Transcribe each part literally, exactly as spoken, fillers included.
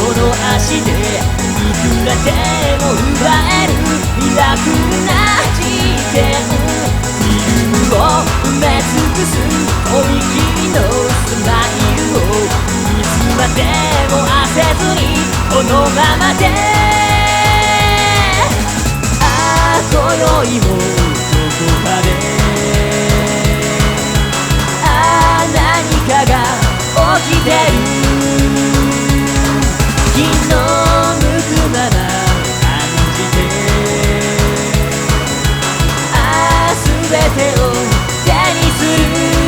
の足でいくらでも奪えるミラクルな事件フィルムを埋め尽くすとびきりのスマイルをいつまでも焦ずにこのままでああ今宵もどこかでああ何かが起きてる気の向くまま感じてああ全てを手にする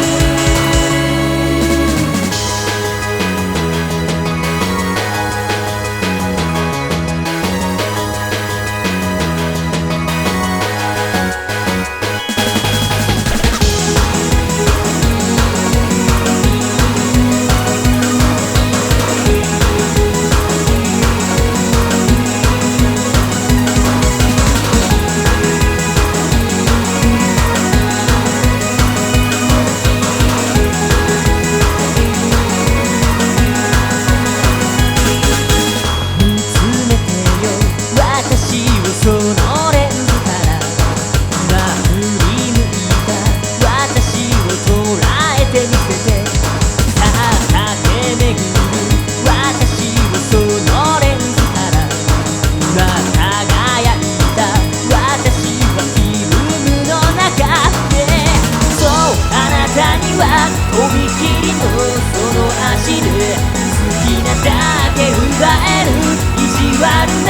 そのレンズから今振り向いた私を捉えてみせてさあ駆け巡る私をそのレンズから今輝いた私はフィルムの中でそうあなたにはとびきりのその足で好きなだけ奪える意地悪な